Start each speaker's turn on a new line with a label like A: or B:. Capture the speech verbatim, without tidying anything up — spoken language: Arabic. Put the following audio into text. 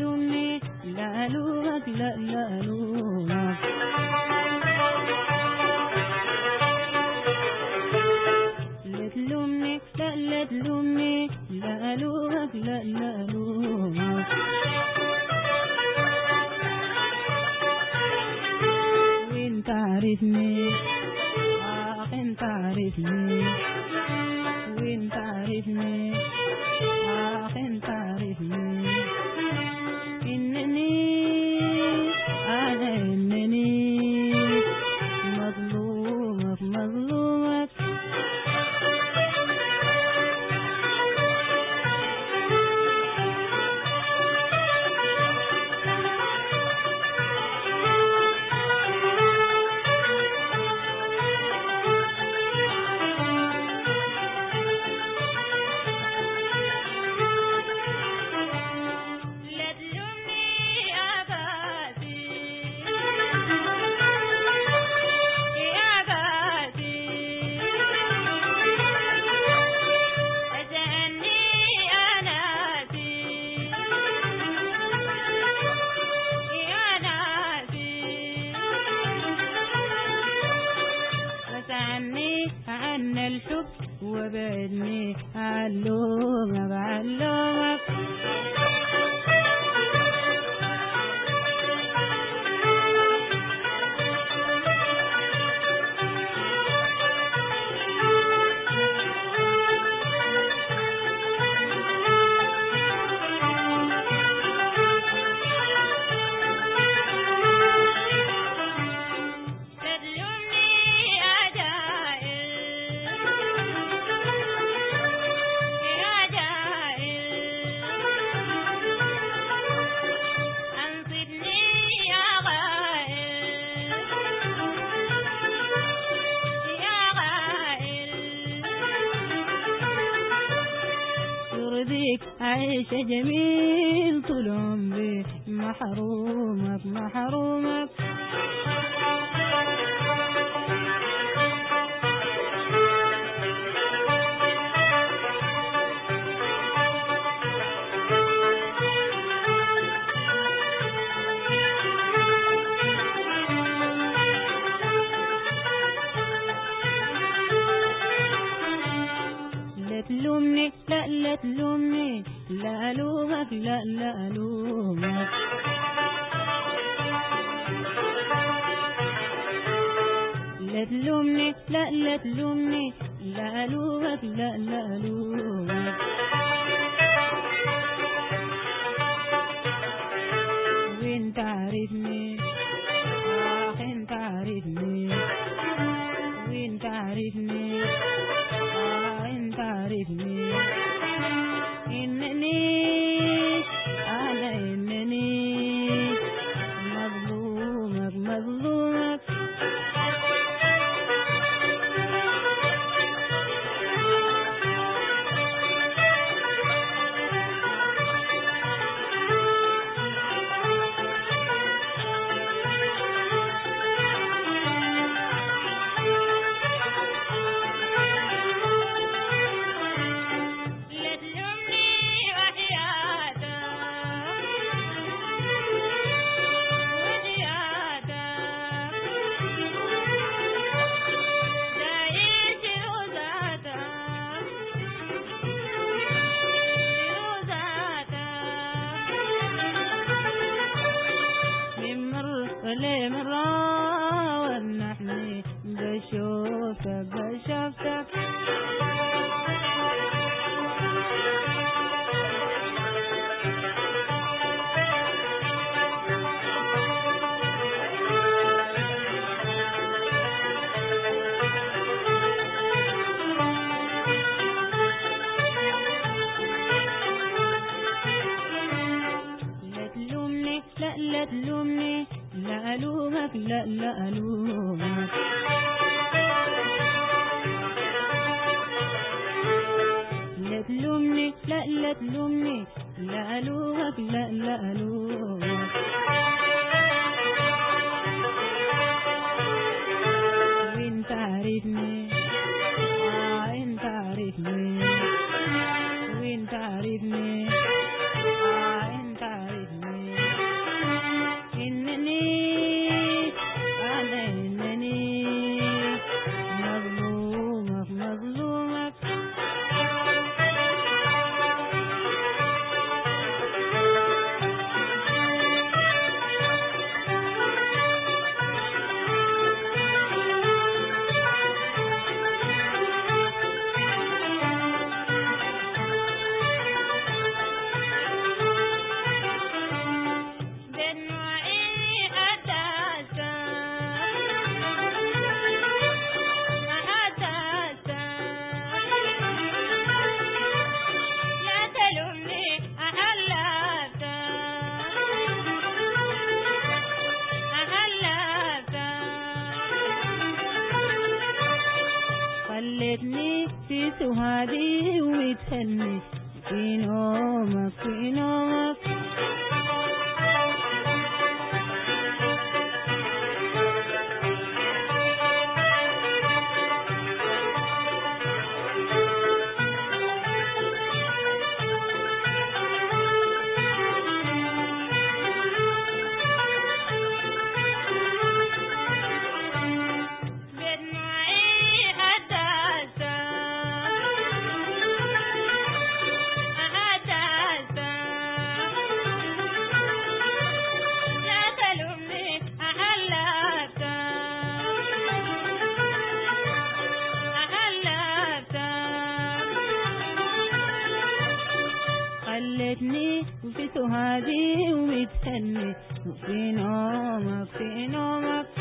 A: تلومني لا ألومك لا لا ألومك لا تلومني لا لا تلومني لا ألومك لا لا ألومك وانت عارفني آه انت عارفني وانت عارفني آه انت عارفني إنني أنا إنني مظلومك مظلومك عني عن الحب وبعدني علومك علومك يرضيك عيش جميل طول عمري محرومك محرومك لا تلومني لا لا تلومني لا ألومك لا لا ألومك لا تلومني لا لا تلومني لا ألومك لا لا ألومك وانت عارفني آه انت عارفني وانت عارفني آه انت عارفني إنني أنا إنني مظلومك مظلومك ليه مرة ونحني بشوفك بشوفك لا تلومني لا لا تلومني لا ألومك لا لا ألومك لا تلومني لا لا تلومني لا ألومك لا لا ألومك وانت عارفني آه انت عارفني وانت عارفني آه انت عارفني سهادي ومتهني في نومك في نومك. خلتني في سهادي ومتهني وفي نومك في نومك.